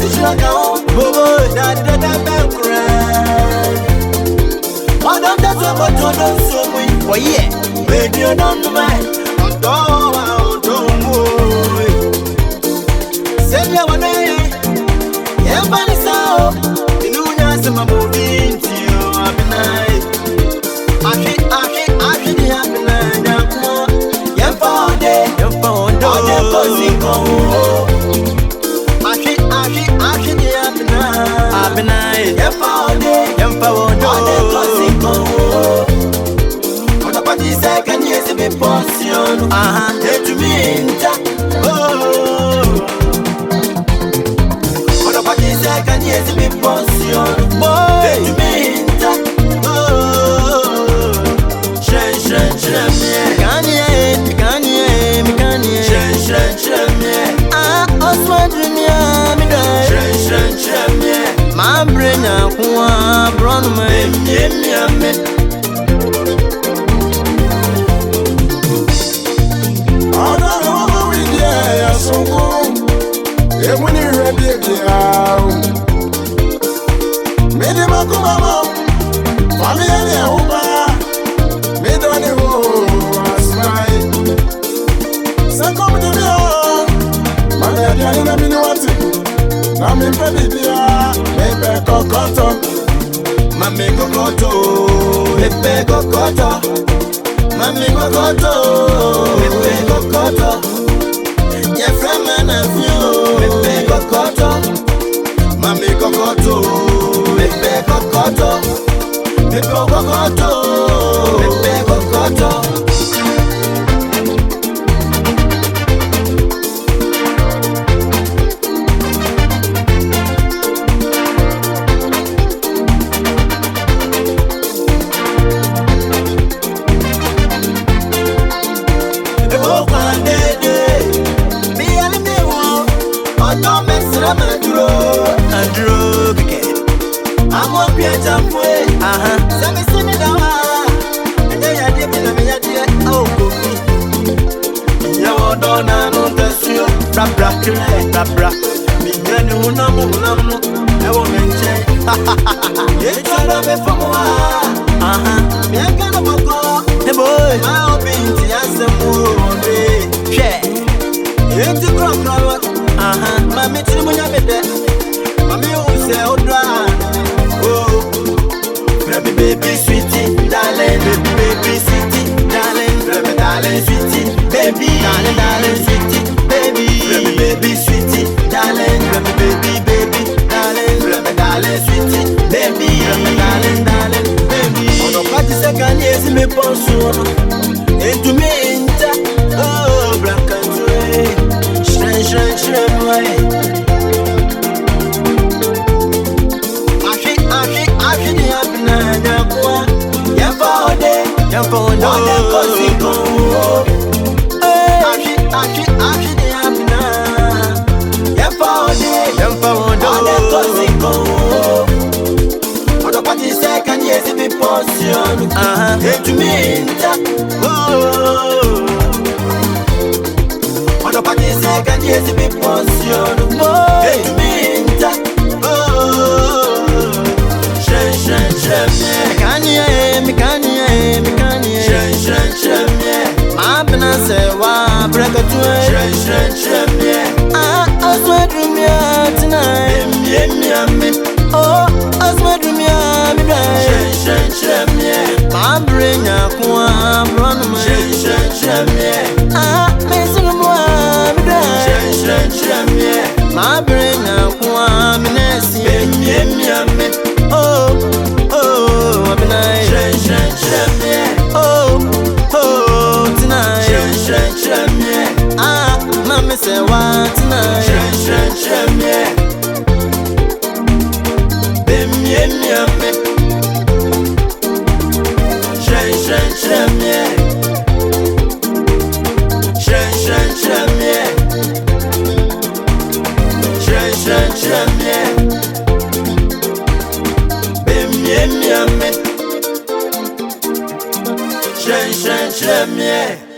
is like a home, boy, that the cry. One of the top of the so we, oh yeah, baby, you don't mind. Don't move. Send me one day, everybody saw. You know, you're some moving to you. Happy night. I should happy night. You found it. All the cosy go. I should happy night. Happy night. You found it. All the cosy go. On the party second years of a portion. Let you mean on the party second years of a portion. Let you mean my brain, I run my when you're ready, made him a come out. Family, I hope made on the whole smile. Some come to me, my daddy, I don't know what to. I'm in Pavia, maybe Cocoto, Mammy Cocoto, Pepe Cocoto, Mammy Cocoto, Pepe Cocoto. Yeah, from an afio, Pepe Cocoto, Mammy Cocoto, Pepe Cocoto, Pepe Cocoto, Pepe Cocoto. I'm up here jump way. Some is in the and then I did in a dear. Oh, you don't know the seal. Rabra. Minion, I won't mention. It's all of it for more. Me, I can't go. The boy, I'll be in the answer more day. It's a crop. Mammy, to me, Mammy, who say, oh, dry. Oh, baby, sweetie, darling, baby, sweetie, darling, darling, sweetie, baby, darling, sweetie, baby, sweetie, darling, baby, darling, sweetie, baby, darling, baby. On the party second years, me pension, and to me, oh, black country, shine, way. I found all the cozy go. I found all the cozy go. On the party second years of a portion. To me, on the party second years of a portion. To me, say wa break a I swear to me tonight. Oh, I swear to me my brain run my miss my brain oh, I've nice. Oh, tonight. Mama say what tonight? Shame,